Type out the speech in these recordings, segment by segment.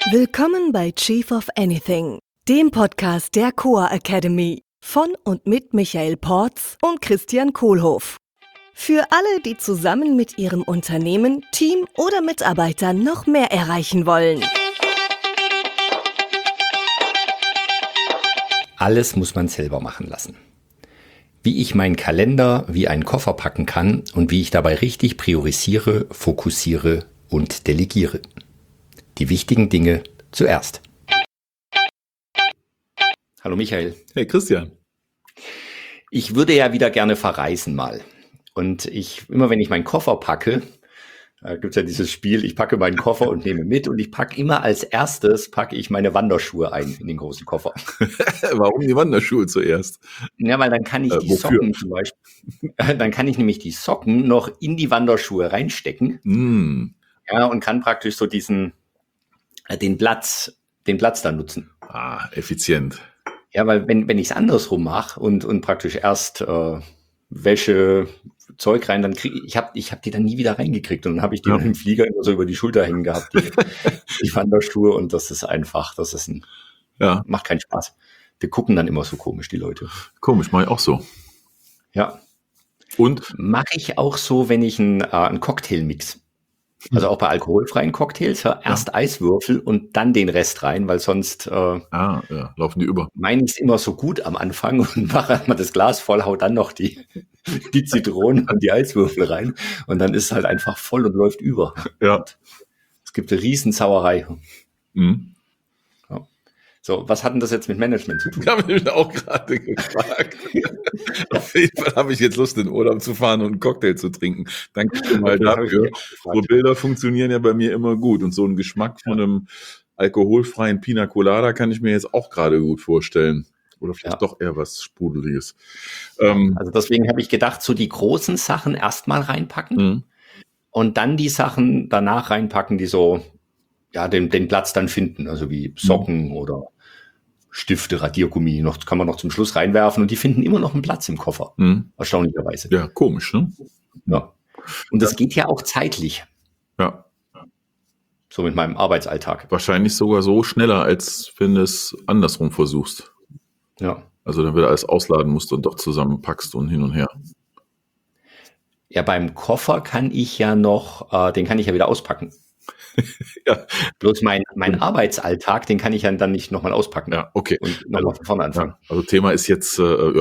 Willkommen bei Chief of Anything, dem Podcast der Coa Academy von und mit Michael Porz und Christian Kohlhoff. Für alle, die zusammen mit ihrem Unternehmen, Team oder Mitarbeitern noch mehr erreichen wollen. Alles muss man selber machen lassen. Wie ich meinen Kalender wie einen Koffer packen kann und wie ich dabei richtig priorisiere, fokussiere und delegiere. Die wichtigen Dinge zuerst. Hallo Michael. Hey Christian. Ich würde ja wieder gerne verreisen mal. Und immer wenn ich meinen Koffer packe, gibt es ja dieses Spiel, ich packe meinen Koffer und nehme mit und ich packe immer als erstes, meine Wanderschuhe ein in den großen Koffer. Warum die Wanderschuhe zuerst? Ja, weil dann kann ich die Socken zum Beispiel, dann kann ich nämlich die Socken noch in die Wanderschuhe reinstecken. Ja, und kann praktisch so den Platz dann nutzen. Ah, effizient. Ja, weil wenn ich es andersrum mache und praktisch erst Wäsche, Zeug rein, dann ich hab die dann nie wieder reingekriegt und dann habe ich die dann im Flieger immer so über die Schulter hängen gehabt, die Wanderschuhe, und macht keinen Spaß. Die gucken dann immer so komisch, die Leute. Komisch, mache ich auch so. Ja. Und? Mache ich auch so, wenn ich einen Cocktail mix. Also auch bei alkoholfreien Cocktails, erst Eiswürfel und dann den Rest rein, weil sonst laufen die über. Meine ich es immer so gut am Anfang und mache einmal das Glas voll, hau dann noch die Zitronen und die Eiswürfel rein und dann ist es halt einfach voll und läuft über. Ja. Und es gibt eine Riesensauerei. Mhm. Ja. So, was hat denn das jetzt mit Management zu tun? Ich habe mich auch gerade gefragt. Auf jeden Fall habe ich jetzt Lust, in Urlaub zu fahren und einen Cocktail zu trinken. Danke schon mal dafür. So Bilder funktionieren ja bei mir immer gut. Und so ein Geschmack von einem alkoholfreien Pina Colada kann ich mir jetzt auch gerade gut vorstellen. Oder vielleicht doch eher was Sprudeliges. Also deswegen habe ich gedacht, so die großen Sachen erstmal reinpacken und dann die Sachen danach reinpacken, die so den Platz dann finden. Also wie Socken oder Stifte, Radiergummi, kann man noch zum Schluss reinwerfen und die finden immer noch einen Platz im Koffer. Erstaunlicherweise. Ja, komisch, ne? Ja. Und das geht ja auch zeitlich. Ja. So mit meinem Arbeitsalltag. Wahrscheinlich sogar so schneller, als wenn du es andersrum versuchst. Ja. Also dann wieder alles ausladen musst und doch zusammenpackst und hin und her. Ja, beim Koffer kann ich ja noch, den kann ich ja wieder auspacken. Ja. Bloß mein Arbeitsalltag, den kann ich ja dann nicht nochmal auspacken. Ja, okay. Und nochmal von vorne anfangen. Ja, also Thema ist jetzt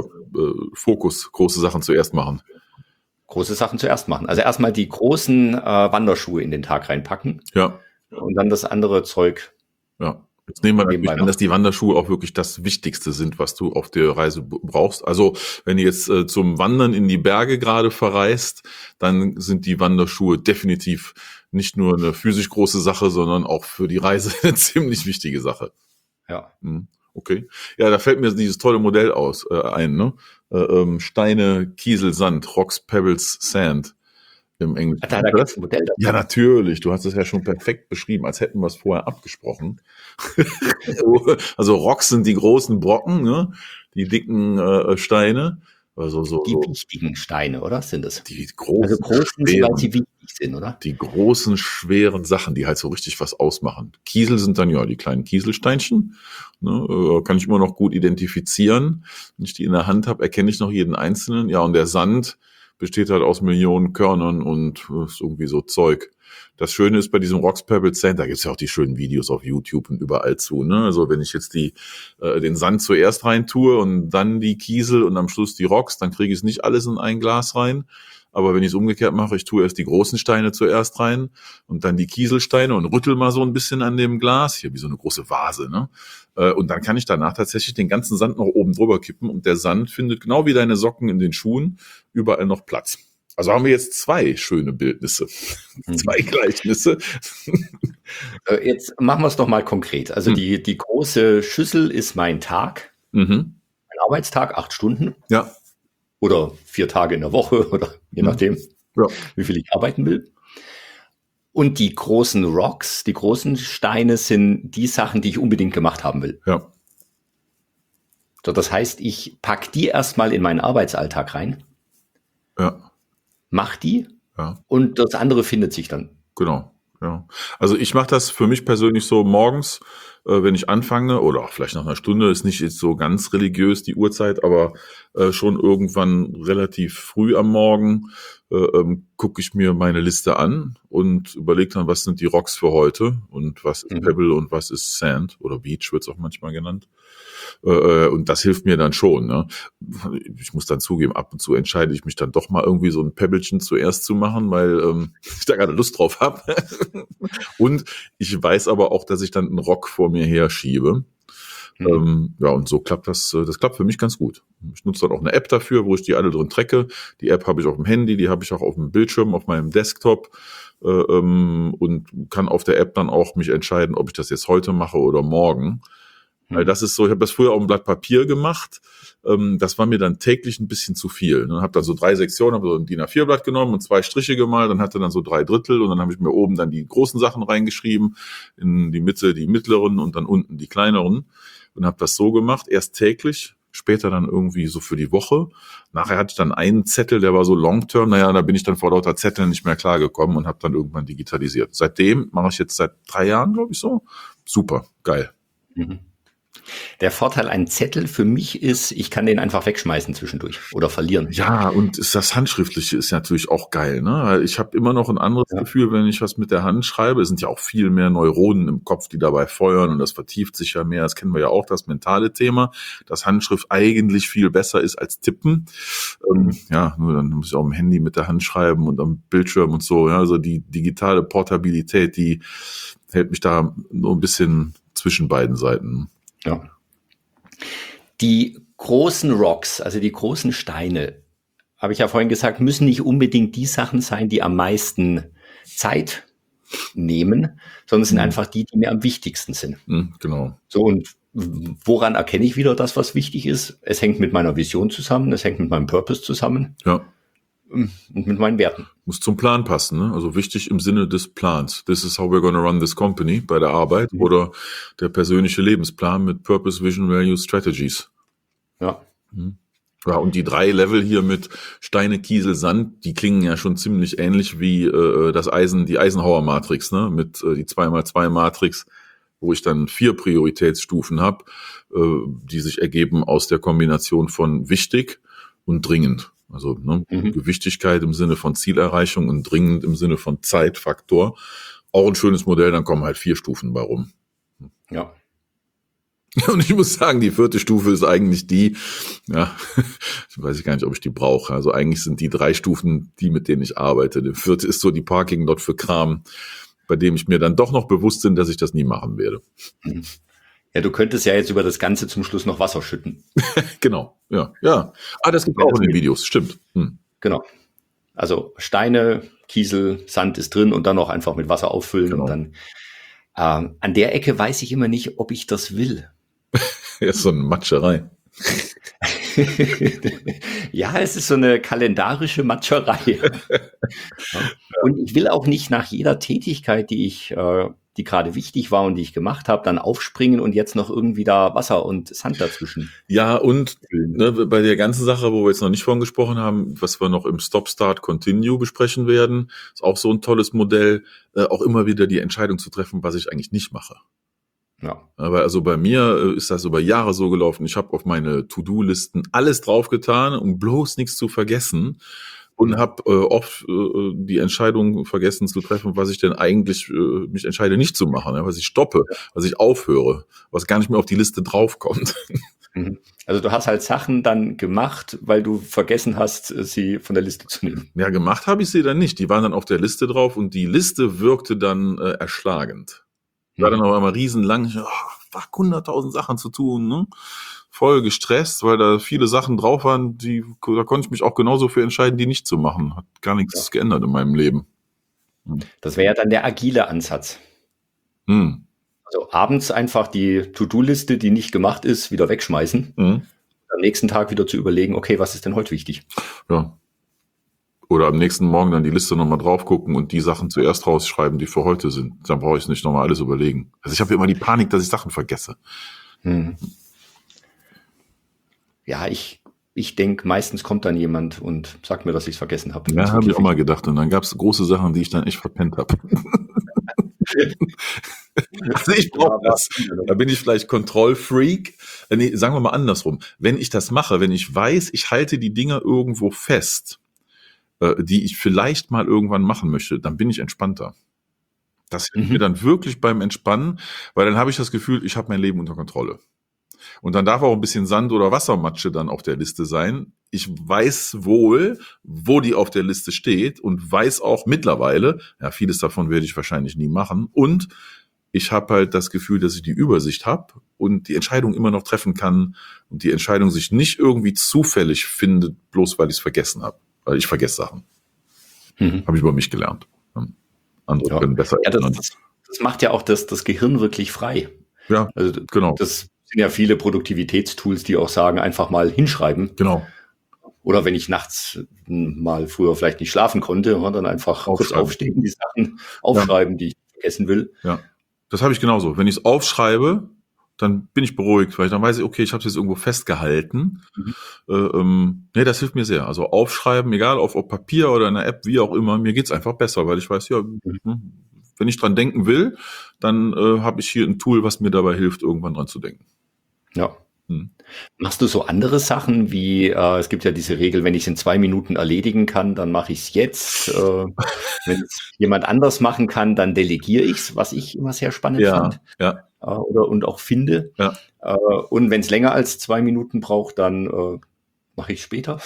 Fokus, große Sachen zuerst machen. Große Sachen zuerst machen. Also erstmal die großen Wanderschuhe in den Tag reinpacken. Ja. Und dann das andere Zeug. Ja. Jetzt nehmen wir natürlich an, dass die Wanderschuhe auch wirklich das Wichtigste sind, was du auf der Reise brauchst. Also wenn du jetzt zum Wandern in die Berge gerade verreist, dann sind die Wanderschuhe definitiv nicht nur eine physisch große Sache, sondern auch für die Reise eine ziemlich wichtige Sache. Ja. Okay. Ja, da fällt mir dieses tolle Modell ein, ne? Steine, Kiesel, Sand, Rocks, Pebbles, Sand. Im Englischen. Da gibt's ein Modell dazu. Ja, natürlich. Du hast es ja schon perfekt beschrieben, als hätten wir es vorher abgesprochen. Also Rocks sind die großen Brocken, ne? Die dicken Steine. Also die wichtigen Steine, oder? Sind es? Die großen, weil sie wichtig sind, oder? Die großen, schweren Sachen, die halt so richtig was ausmachen. Kiesel sind dann die kleinen Kieselsteinchen. Ne? Kann ich immer noch gut identifizieren. Wenn ich die in der Hand habe, erkenne ich noch jeden einzelnen. Ja, und der Sand besteht halt aus Millionen Körnern und ist irgendwie so Zeug. Das Schöne ist bei diesem Rocks Pebbles Sand, da gibt's ja auch die schönen Videos auf YouTube und überall zu. Ne? Also wenn ich jetzt den Sand zuerst rein tue und dann die Kiesel und am Schluss die Rocks, dann kriege ich es nicht alles in ein Glas rein. Aber wenn ich es umgekehrt mache, ich tue erst die großen Steine zuerst rein und dann die Kieselsteine und rüttel mal so ein bisschen an dem Glas, hier wie so eine große Vase, ne? Und dann kann ich danach tatsächlich den ganzen Sand noch oben drüber kippen und der Sand findet genau wie deine Socken in den Schuhen überall noch Platz. Also haben wir jetzt 2 schöne Bildnisse, 2 Gleichnisse. Jetzt machen wir es doch mal konkret. Also die große Schüssel ist mein Tag, mein Arbeitstag, 8 Stunden. Ja. Oder 4 Tage in der Woche oder je nachdem, wie viel ich arbeiten will. Und die großen Rocks, die großen Steine sind die Sachen, die ich unbedingt gemacht haben will. Ja. So, das heißt, ich pack die erstmal in meinen Arbeitsalltag rein. Ja. Mach die und das andere findet sich dann. Genau. Ja. Also ich mache das für mich persönlich so morgens, wenn ich anfange, oder auch vielleicht nach einer Stunde, ist nicht jetzt so ganz religiös die Uhrzeit, aber schon irgendwann relativ früh am Morgen gucke ich mir meine Liste an und überlege dann, was sind die Rocks für heute und was ist Pebble und was ist Sand oder Beach wird es auch manchmal genannt. Und das hilft mir dann schon. Ne? Ich muss dann zugeben, ab und zu entscheide ich mich dann doch mal irgendwie so ein Pebbelchen zuerst zu machen, weil ich da gerade Lust drauf habe. Und ich weiß aber auch, dass ich dann einen Rock vor mir her schiebe. Ja, und so klappt das klappt für mich ganz gut. Ich nutze dann auch eine App dafür, wo ich die alle drin tracke. Die App habe ich auf dem Handy, die habe ich auch auf dem Bildschirm, auf meinem Desktop und kann auf der App dann auch mich entscheiden, ob ich das jetzt heute mache oder morgen. Weil das ist so, ich habe das früher auf einem Blatt Papier gemacht, das war mir dann täglich ein bisschen zu viel. Dann habe dann so 3 Sektionen, habe so ein DIN A4-Blatt genommen und 2 Striche gemalt, dann hatte dann so 3/3 und dann habe ich mir oben dann die großen Sachen reingeschrieben, in die Mitte die mittleren und dann unten die kleineren und habe das so gemacht, erst täglich, später dann irgendwie so für die Woche. Nachher hatte ich dann einen Zettel, der war so long-term, da bin ich dann vor lauter Zetteln nicht mehr klargekommen und habe dann irgendwann digitalisiert. Seitdem mache ich jetzt seit 3 Jahren, glaube ich so. Super, geil. Der Vorteil an Zettel für mich ist, ich kann den einfach wegschmeißen zwischendurch oder verlieren. Ja, und das Handschriftliche ist natürlich auch geil, ne? Weil ich habe immer noch ein anderes Gefühl, wenn ich was mit der Hand schreibe. Es sind ja auch viel mehr Neuronen im Kopf, die dabei feuern und das vertieft sich ja mehr. Das kennen wir ja auch, das mentale Thema, dass Handschrift eigentlich viel besser ist als Tippen. Ja, nur dann muss ich auch am Handy mit der Hand schreiben und am Bildschirm und so. Ja, also die digitale Portabilität, die hält mich da nur ein bisschen zwischen beiden Seiten. Ja. Die großen Rocks, also die großen Steine, habe ich ja vorhin gesagt, müssen nicht unbedingt die Sachen sein, die am meisten Zeit nehmen, sondern es sind einfach die mir am wichtigsten sind. Genau. So, und woran erkenne ich wieder das, was wichtig ist? Es hängt mit meiner Vision zusammen, es hängt mit meinem Purpose zusammen. Ja. Und mit meinen Werten. Muss zum Plan passen, ne? Also wichtig im Sinne des Plans. This is how we're gonna run this company bei der Arbeit oder der persönliche Lebensplan mit Purpose, Vision, Values, Strategies. Ja. Ja, und die 3 Level hier mit Steine, Kiesel, Sand, die klingen ja schon ziemlich ähnlich wie die Eisenhower-Matrix, ne? Mit die 2x2-Matrix, wo ich dann 4 Prioritätsstufen habe, die sich ergeben aus der Kombination von wichtig und dringend. Also Gewichtigkeit im Sinne von Zielerreichung und dringend im Sinne von Zeitfaktor. Auch ein schönes Modell, dann kommen halt 4 Stufen bei rum. Ja. Und ich muss sagen, die 4. Stufe ist eigentlich die, ja, ich weiß gar nicht, ob ich die brauche. Also eigentlich sind die 3 Stufen die, mit denen ich arbeite. Die 4. ist so die Parking Lot für Kram, bei dem ich mir dann doch noch bewusst bin, dass ich das nie machen werde. Ja, du könntest ja jetzt über das Ganze zum Schluss noch Wasser schütten. Genau, ja. Das gibt auch in den Videos, stimmt. Genau. Also Steine, Kiesel, Sand ist drin und dann noch einfach mit Wasser auffüllen. Genau. Und dann an der Ecke weiß ich immer nicht, ob ich das will. Ja, so eine Matscherei. Ja, es ist so eine kalendarische Matscherei. Und ich will auch nicht nach jeder Tätigkeit, die gerade wichtig war und die ich gemacht habe, dann aufspringen und jetzt noch irgendwie da Wasser und Sand dazwischen. Ja, und bei der ganzen Sache, wo wir jetzt noch nicht von gesprochen haben, was wir noch im Stop, Start, Continue besprechen werden, ist auch so ein tolles Modell, auch immer wieder die Entscheidung zu treffen, was ich eigentlich nicht mache. Ja. Aber also bei mir ist das über Jahre so gelaufen. Ich habe auf meine To-Do-Listen alles draufgetan, um bloß nichts zu vergessen. Und habe oft die Entscheidung vergessen zu treffen, was ich denn eigentlich mich entscheide nicht zu machen, was ich stoppe, was ich aufhöre, was gar nicht mehr auf die Liste draufkommt. Also du hast halt Sachen dann gemacht, weil du vergessen hast, sie von der Liste zu nehmen. Ja, gemacht habe ich sie dann nicht. Die waren dann auf der Liste drauf und die Liste wirkte dann erschlagend. War dann auf einmal riesenlang, 100.000 Sachen zu tun, ne? Voll gestresst, weil da viele Sachen drauf waren, da konnte ich mich auch genauso für entscheiden, die nicht zu machen. Hat gar nichts geändert in meinem Leben. Das wäre ja dann der agile Ansatz. Also abends einfach die To-Do-Liste, die nicht gemacht ist, wieder wegschmeißen. Am nächsten Tag wieder zu überlegen, okay, was ist denn heute wichtig? Ja. Oder am nächsten Morgen dann die Liste nochmal drauf gucken und die Sachen zuerst rausschreiben, die für heute sind. Dann brauche ich es nicht nochmal alles überlegen. Also ich habe immer die Panik, dass ich Sachen vergesse. Ja, ich denke, meistens kommt dann jemand und sagt mir, dass ich es vergessen habe. Ja, habe ich auch mal gedacht. Und dann gab es große Sachen, die ich dann echt verpennt habe. Also ich brauche das. Da bin ich vielleicht Kontrollfreak. Nee, sagen wir mal andersrum. Wenn ich das mache, wenn ich weiß, ich halte die Dinger irgendwo fest, die ich vielleicht mal irgendwann machen möchte, dann bin ich entspannter. Das hilft mir dann wirklich beim Entspannen, weil dann habe ich das Gefühl, ich habe mein Leben unter Kontrolle. Und dann darf auch ein bisschen Sand oder Wassermatsche dann auf der Liste sein. Ich weiß wohl, wo die auf der Liste steht und weiß auch mittlerweile, ja, vieles davon werde ich wahrscheinlich nie machen. Und ich habe halt das Gefühl, dass ich die Übersicht habe und die Entscheidung immer noch treffen kann und die Entscheidung sich nicht irgendwie zufällig findet, bloß weil ich es vergessen habe. Weil ich vergesse Sachen. Habe ich über mich gelernt. Andere können besser erinnern. Das macht ja auch das Gehirn wirklich frei. Ja, also genau. Das sind ja viele Produktivitätstools, die auch sagen, einfach mal hinschreiben. Genau. Oder wenn ich nachts mal früher vielleicht nicht schlafen konnte, dann einfach kurz aufstehen, die Sachen aufschreiben, die ich vergessen will. Ja, das habe ich genauso. Wenn ich es aufschreibe, dann bin ich beruhigt, weil ich dann weiß ich, okay, ich habe es jetzt irgendwo festgehalten. Nee, das hilft mir sehr. Also aufschreiben, egal auf Papier oder in einer App, wie auch immer, mir geht's einfach besser, weil ich weiß, ja, wenn ich dran denken will, dann habe ich hier ein Tool, was mir dabei hilft, irgendwann dran zu denken. Ja. Machst du so andere Sachen wie, es gibt ja diese Regel, wenn ich es in 2 Minuten erledigen kann, dann mache ich es jetzt. Wenn es jemand anders machen kann, dann delegiere ich es, was ich immer sehr spannend fand. Ja. Und auch finde. Ja. Und wenn es länger als 2 Minuten braucht, dann mache ich es später.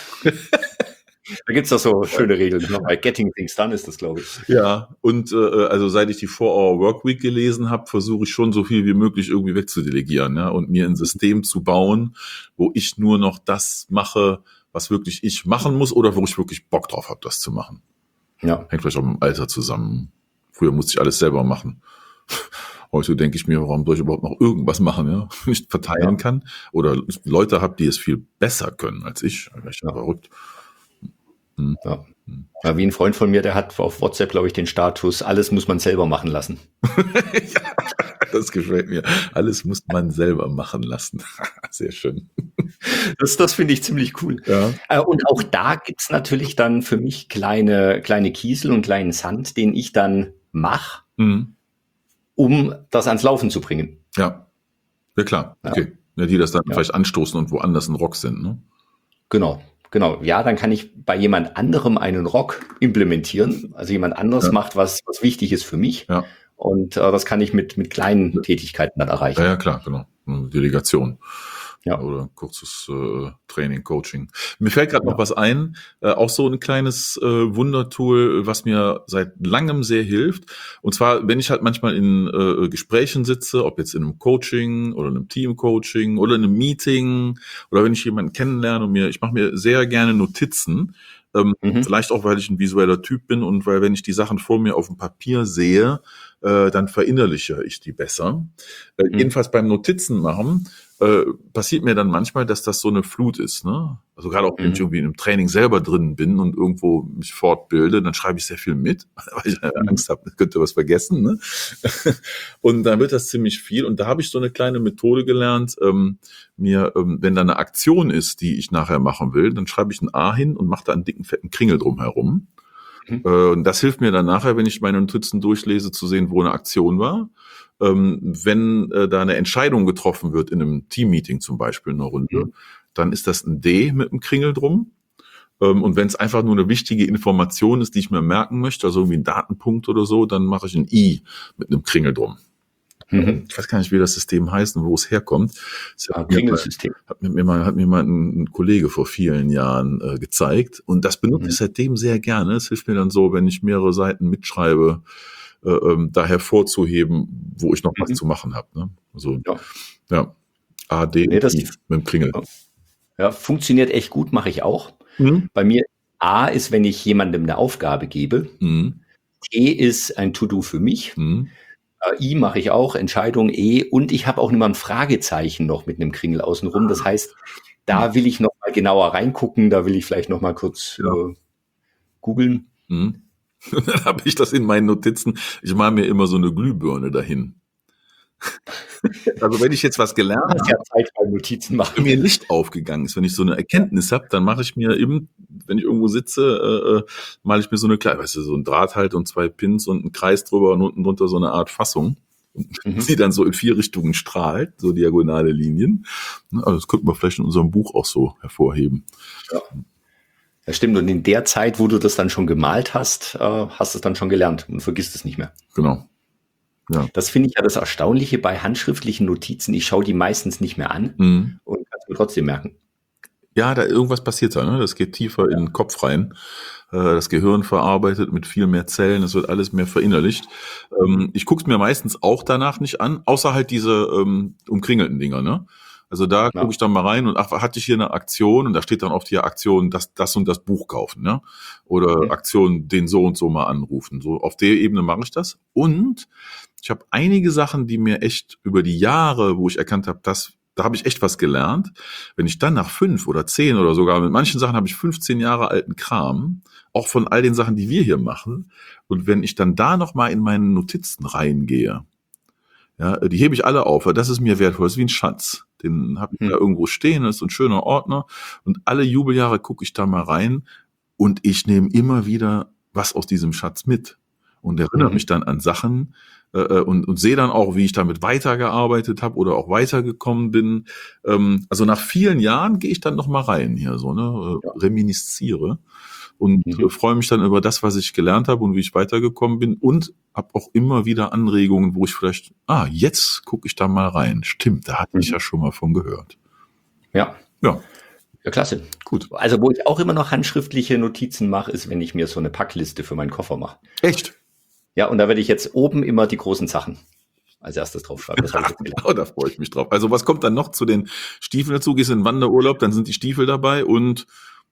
Da gibt's doch so schöne Regeln. Bei Getting Things Done ist das, glaube ich. Ja, und also seit ich die 4-Hour-Workweek gelesen habe, versuche ich schon so viel wie möglich irgendwie wegzudelegieren, ja, und mir ein System zu bauen, wo ich nur noch das mache, was wirklich ich machen muss oder wo ich wirklich Bock drauf habe, das zu machen. Ja. Hängt vielleicht auch mit dem Alter zusammen. Früher musste ich alles selber machen. Heute denke ich mir, warum soll ich überhaupt noch irgendwas machen, ja, wenn ich verteilen kann oder Leute habe, die es viel besser können als ich. Ich bin verrückt. Ja. Ja, wie ein Freund von mir, der hat auf WhatsApp, glaube ich, den Status, alles muss man selber machen lassen. Ja, das gefällt mir. Alles muss man selber machen lassen. Sehr schön. Das finde ich ziemlich cool. Ja. Und auch da gibt's natürlich dann für mich kleine Kiesel und kleinen Sand, den ich dann mache, um das ans Laufen zu bringen. Ja, ja klar. Okay. Ja, die das dann vielleicht anstoßen und woanders ein Rock sind, ne? Genau. Ja, dann kann ich bei jemand anderem einen Rock implementieren. Also jemand anderes macht was wichtig ist für mich. Ja. Und das kann ich mit kleinen Tätigkeiten dann erreichen. Ja, klar, genau. Eine Delegation. Ja. Oder kurzes Training, Coaching. Mir fällt gerade noch was ein, auch so ein kleines Wundertool, was mir seit langem sehr hilft. Und zwar, wenn ich halt manchmal in Gesprächen sitze, ob jetzt in einem Coaching oder einem Teamcoaching oder in einem Meeting oder wenn ich jemanden kennenlerne und ich mache mir sehr gerne Notizen. Vielleicht auch, weil ich ein visueller Typ bin und weil, wenn ich die Sachen vor mir auf dem Papier sehe, dann verinnerliche ich die besser. Jedenfalls beim Notizen machen passiert mir dann manchmal, dass das so eine Flut ist, ne? Also gerade auch, wenn ich irgendwie in einem Training selber drin bin und irgendwo mich fortbilde, dann schreibe ich sehr viel mit, weil ich Angst habe, ich könnte was vergessen, ne? Und dann wird das ziemlich viel. Und da habe ich so eine kleine Methode gelernt, wenn da eine Aktion ist, die ich nachher machen will, dann schreibe ich ein A hin und mache da einen dicken, fetten Kringel drumherum. Und das hilft mir dann nachher, wenn ich meine Notizen durchlese, zu sehen, wo eine Aktion war. Wenn da eine Entscheidung getroffen wird in einem Teammeeting zum Beispiel, in einer Runde, dann ist das ein D mit einem Kringel drum. Und wenn es einfach nur eine wichtige Information ist, die ich mir merken möchte, also irgendwie ein Datenpunkt oder so, dann mache ich ein I mit einem Kringel drum. Ich weiß gar nicht, wie das System heißt und wo es herkommt. Kringelsystem. Hat mir mal ein Kollege vor vielen Jahren gezeigt. Und das benutze ich seitdem sehr gerne. Es hilft mir dann so, wenn ich mehrere Seiten mitschreibe, da hervorzuheben, wo ich noch was zu machen habe. Ne? Also, A, D, I mit dem Kringel. Ja, funktioniert echt gut, mache ich auch. Bei mir A ist, wenn ich jemandem eine Aufgabe gebe. T ist ein To-Do für mich. I mache ich auch, Entscheidung E. Und ich habe auch immer ein Fragezeichen noch mit einem Kringel außenrum. Das heißt, da will ich noch mal genauer reingucken. Da will ich vielleicht noch mal kurz googeln. Dann habe ich das in meinen Notizen. Ich mache mir immer so eine Glühbirne dahin. Also wenn ich jetzt was gelernt habe, ja Zeit beim Notizen machen. wenn mir ein Licht aufgegangen ist, wenn ich so eine Erkenntnis habe, dann mache ich mir eben, wenn ich irgendwo sitze, male ich mir so eine kleine, weißt du, so ein Draht und 2 Pins und einen Kreis drüber und unten drunter so eine Art Fassung. Die dann so in 4 Richtungen strahlt, so diagonale Linien. Also das könnten wir vielleicht in unserem Buch auch so hervorheben. Ja. Das stimmt. Und in der Zeit, wo du das dann schon gemalt hast, hast du es dann schon gelernt und vergisst es nicht mehr. Genau. Ja. Das finde ich ja das Erstaunliche bei handschriftlichen Notizen. Ich schaue die meistens nicht mehr an und kann es mir trotzdem merken. Ja, da irgendwas passiert da, ne? Das geht tiefer in den Kopf rein. Das Gehirn verarbeitet mit viel mehr Zellen, es wird alles mehr verinnerlicht. Ich gucke es mir meistens auch danach nicht an, außer halt diese umkringelten Dinger, ne? Also da gucke ich dann mal rein und hatte ich hier eine Aktion und da steht dann oft hier Aktion, das und das Buch kaufen, ne? Oder Aktion, den so und so mal anrufen. So auf der Ebene mache ich das. Und ich habe einige Sachen, die mir echt über die Jahre, wo ich erkannt habe, da habe ich echt was gelernt. Wenn ich dann nach 5 oder 10 oder sogar mit manchen Sachen habe ich 15 Jahre alten Kram, auch von all den Sachen, die wir hier machen. Und wenn ich dann da nochmal in meine Notizen reingehe, ja, die hebe ich alle auf, weil das ist mir wertvoll, das ist wie ein Schatz. Den habe ich da irgendwo stehen, das ist ein schöner Ordner. Und alle Jubeljahre gucke ich da mal rein und ich nehme immer wieder was aus diesem Schatz mit und erinnere mich dann an Sachen, und sehe dann auch, wie ich damit weitergearbeitet habe oder auch weitergekommen bin. Also nach vielen Jahren gehe ich dann noch mal rein hier so, ne, reminisziere und freue mich dann über das, was ich gelernt habe und wie ich weitergekommen bin und habe auch immer wieder Anregungen, wo ich vielleicht, jetzt gucke ich da mal rein. Stimmt, da hatte ich ja schon mal von gehört. Ja. Ja. Ja, klasse. Gut. Also wo ich auch immer noch handschriftliche Notizen mache, ist, wenn ich mir so eine Packliste für meinen Koffer mache. Echt? Ja, und da werde ich jetzt oben immer die großen Sachen als erstes draufschreiben. Das habe ich jetzt gelernt. Oh, da freue ich mich drauf. Also was kommt dann noch zu den Stiefeln dazu? Gehst in den Wanderurlaub, dann sind die Stiefel dabei und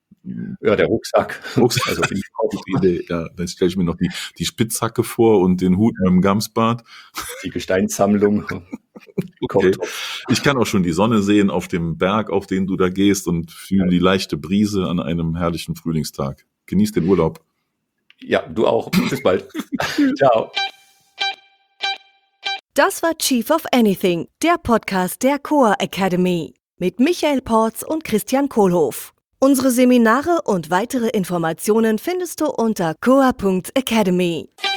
ja, der Rucksack. Also finde ich auch die Idee. Ja, dann stelle ich mir noch die Spitzhacke vor und den Hut mit dem Gamsbart. Die Gesteinssammlung. Okay. Ich kann auch schon die Sonne sehen auf dem Berg, auf den du da gehst und fühle die leichte Brise an einem herrlichen Frühlingstag. Genieß den Urlaub. Ja, du auch. Bis bald. Ciao. Das war Chief of Anything, der Podcast der Coa Academy mit Michael Porz und Christian Kohlhoff. Unsere Seminare und weitere Informationen findest du unter coa.academy.